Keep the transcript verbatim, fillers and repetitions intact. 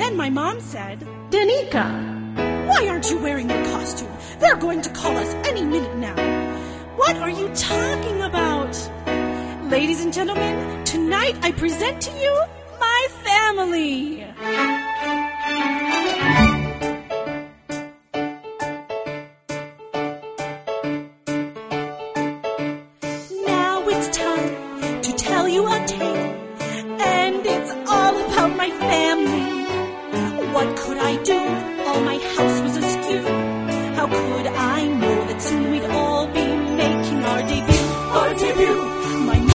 Then my mom said, Danica, why aren't you wearing your costume? They're going to call us any minute now. What are you talking about? Ladies and gentlemen, tonight I present to you my family.